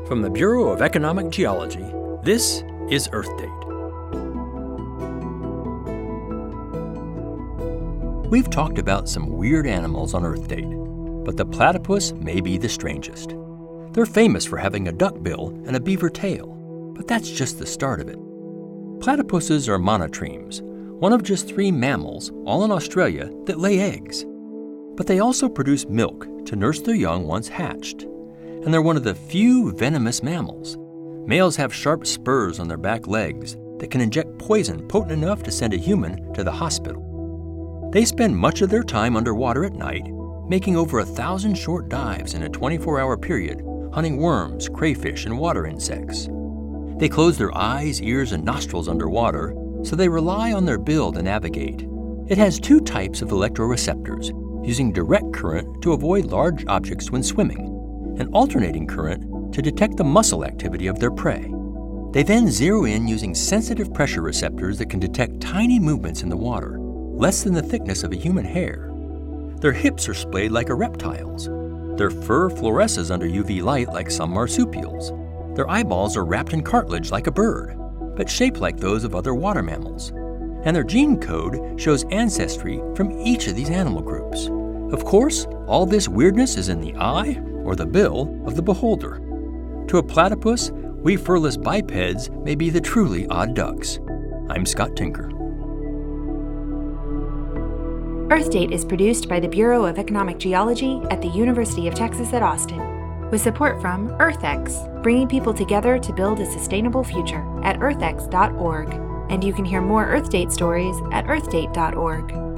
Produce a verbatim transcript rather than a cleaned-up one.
From the Bureau of Economic Geology, this is Earth Date. We've talked about some weird animals on Earth Date, but the platypus may be the strangest. They're famous for having a duck bill and a beaver tail, but that's just the start of it. Platypuses are monotremes, one of just three mammals, all in Australia, that lay eggs. But they also produce milk to nurse their young once hatched. And they're one of the few venomous mammals. Males have sharp spurs on their back legs that can inject poison potent enough to send a human to the hospital. They spend much of their time underwater at night, making over a thousand short dives in a twenty-four hour period, hunting worms, crayfish, and water insects. They close their eyes, ears, and nostrils underwater, so they rely on their bill to navigate. It has two types of electroreceptors, using direct current to avoid large objects when swimming, and alternating current to detect the muscle activity of their prey. They then zero in using sensitive pressure receptors that can detect tiny movements in the water, less than the thickness of a human hair. Their hips are splayed like a reptile's. Their fur fluoresces under U V light like some marsupials. Their eyeballs are wrapped in cartilage like a bird, but shaped like those of other water mammals. And their gene code shows ancestry from each of these animal groups. Of course, all this weirdness is in the eye or the bill of the beholder. To a platypus, we furless bipeds may be the truly odd ducks. I'm Scott Tinker. Earth Date is produced by the Bureau of Economic Geology at the University of Texas at Austin, with support from EarthX, bringing people together to build a sustainable future at earth x dot org. And you can hear more Earth Date stories at earth date dot org.